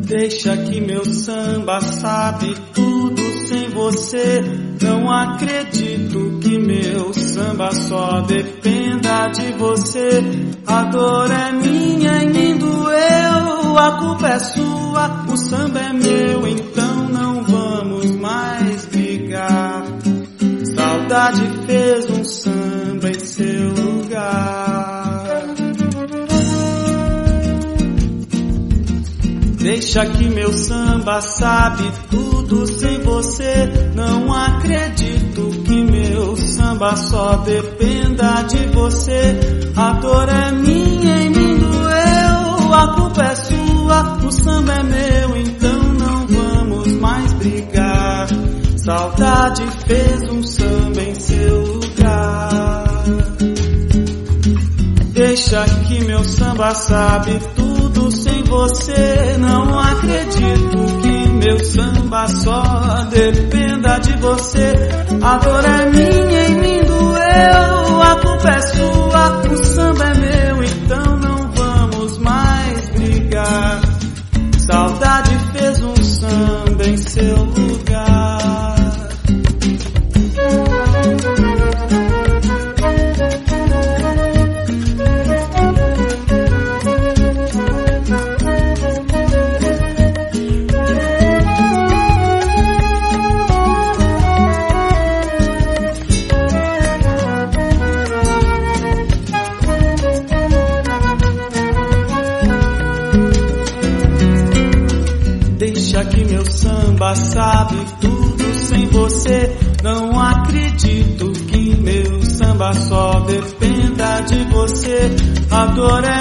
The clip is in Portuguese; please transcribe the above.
Deixa que meu samba sabe tudo sem você. Não acredito que meu samba só dependa de você. A dor é minha e me doeu, a culpa é sua, o samba é meu, então não vamos mais brigar. Saudade fez um samba em seu lugar. Deixa que meu samba sabe tudo sem você. Não acredito que meu samba só dependa de você. A dor é minha e me doeu, a culpa é sua, o samba é meu, então não vamos mais brigar. Saudade fez um samba em seu lugar. Deixa que meu samba sabe tudo sem você. Não acredito que meu samba só dependa de você. A dor é minha e me doeu, a culpa é sua, o samba é meu, então não vamos mais brigar. Saudade fez um samba em seu lugar. Deixa que meu samba sabe tudo sem você. Não acredito que meu samba só dependa de você. A dor é